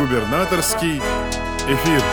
Губернаторский эфир.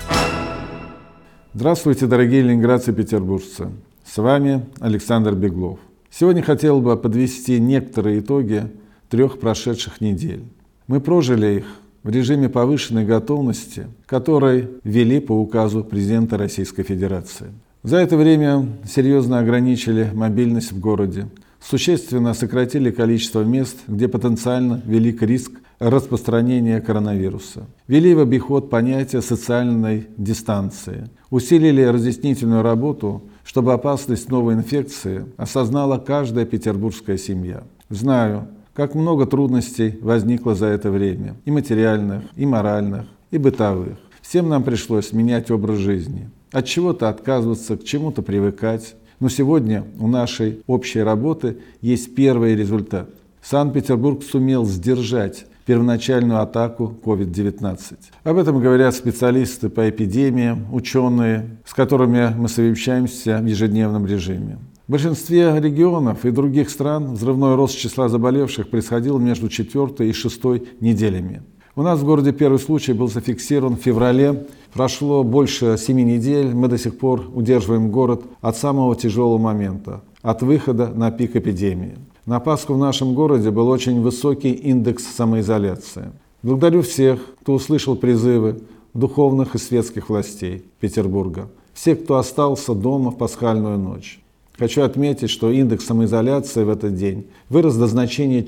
Здравствуйте, дорогие ленинградцы и петербуржцы. С вами Александр Беглов. Сегодня хотел бы подвести некоторые итоги 3 прошедших недель. Мы прожили их в режиме повышенной готовности, который ввели по указу президента Российской Федерации. За это время серьезно ограничили мобильность в городе, существенно сократили количество мест, где потенциально велик риск распространения коронавируса. Ввели в обиход понятие социальной дистанции. Усилили разъяснительную работу, чтобы опасность новой инфекции осознала каждая петербургская семья. Знаю, как много трудностей возникло за это время, и материальных, и моральных, и бытовых. Всем нам пришлось менять образ жизни, от чего-то отказываться, к чему-то привыкать. Но сегодня у нашей общей работы есть первый результат. Санкт-Петербург сумел сдержать первоначальную атаку COVID-19. Об этом говорят специалисты по эпидемиям, ученые, с которыми мы совещаемся в ежедневном режиме. В большинстве регионов и других стран взрывной рост числа заболевших происходил между 4 и 6 неделями. У нас в городе первый случай был зафиксирован в феврале. Прошло больше 7 недель, мы до сих пор удерживаем город от самого тяжелого момента, от выхода на пик эпидемии. На Пасху в нашем городе был очень высокий индекс самоизоляции. Благодарю всех, кто услышал призывы духовных и светских властей Петербурга, всех, кто остался дома в пасхальную ночь. Хочу отметить, что индекс самоизоляции в этот день вырос до значения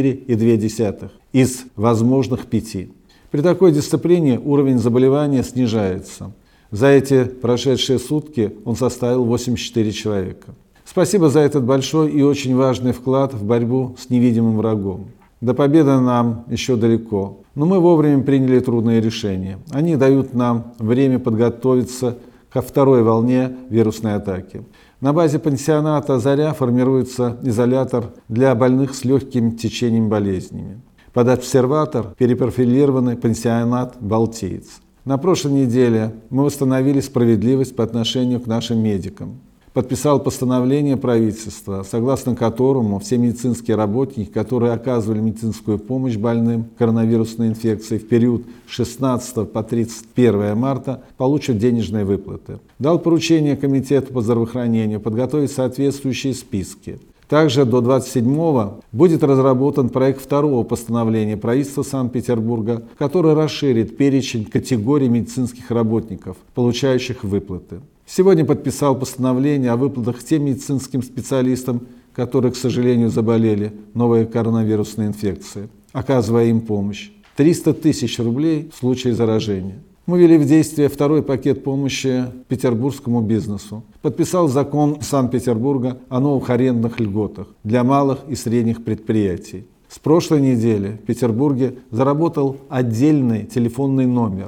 4,2 из возможных 5. При такой дисциплине уровень заболевания снижается. За эти прошедшие сутки он составил 84 человека. Спасибо за этот большой и очень важный вклад в борьбу с невидимым врагом. До победы нам еще далеко, но мы вовремя приняли трудные решения. Они дают нам время подготовиться ко второй волне вирусной атаки. На базе пансионата «Заря» формируется изолятор для больных с легким течением болезнями. Под обсерватор перепрофилированный пансионат «Балтиец». На прошлой неделе мы восстановили справедливость по отношению к нашим медикам. Подписал постановление правительства, согласно которому все медицинские работники, которые оказывали медицинскую помощь больным коронавирусной инфекцией в период с 16 по 31 марта, получат денежные выплаты. Дал поручение Комитету по здравоохранению подготовить соответствующие списки. Также до 27-го будет разработан проект второго постановления правительства Санкт-Петербурга, который расширит перечень категорий медицинских работников, получающих выплаты. Сегодня подписал постановление о выплатах тем медицинским специалистам, которые, к сожалению, заболели новой коронавирусной инфекцией, оказывая им помощь. 300 тысяч рублей в случае заражения. Мы ввели в действие второй пакет помощи петербургскому бизнесу. Подписал закон Санкт-Петербурга о новых арендных льготах для малых и средних предприятий. С прошлой недели в Петербурге заработал отдельный телефонный номер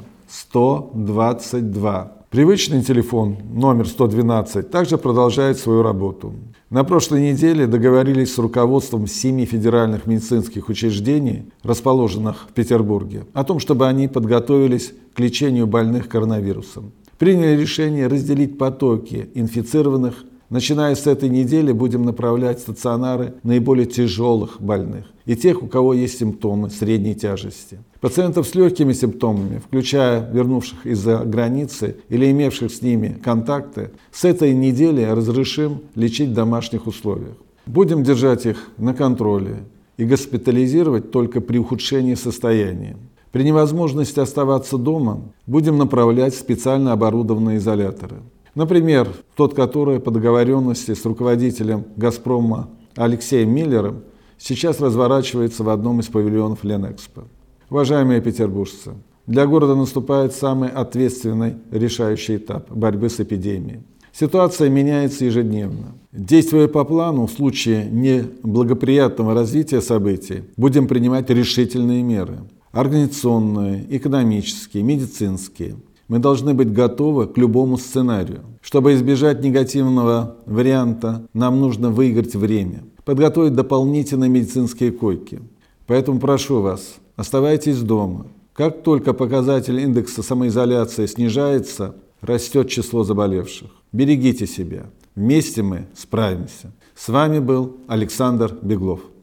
122. Привычный телефон номер 112 также продолжает свою работу. На прошлой неделе договорились с руководством 7 федеральных медицинских учреждений, расположенных в Петербурге, о том, чтобы они подготовились к лечению больных коронавирусом. Приняли решение разделить потоки инфицированных. Начиная с этой недели будем направлять в стационары наиболее тяжелых больных и тех, у кого есть симптомы средней тяжести. Пациентов с легкими симптомами, включая вернувших из-за границы или имевших с ними контакты, с этой недели разрешим лечить в домашних условиях. Будем держать их на контроле и госпитализировать только при ухудшении состояния. При невозможности оставаться дома будем направлять в специально оборудованные изоляторы. Например, тот, который по договоренности с руководителем «Газпрома» Алексеем Миллером сейчас разворачивается в одном из павильонов Ленэкспо. Уважаемые петербуржцы, для города наступает самый ответственный решающий этап борьбы с эпидемией. Ситуация меняется ежедневно. Действуя по плану, в случае неблагоприятного развития событий будем принимать решительные меры. Организационные, экономические, медицинские. Мы должны быть готовы к любому сценарию. Чтобы избежать негативного варианта, нам нужно выиграть время, подготовить дополнительные медицинские койки. Поэтому прошу вас, оставайтесь дома. Как только показатель индекса самоизоляции снижается, растет число заболевших. Берегите себя. Вместе мы справимся. С вами был Александр Беглов.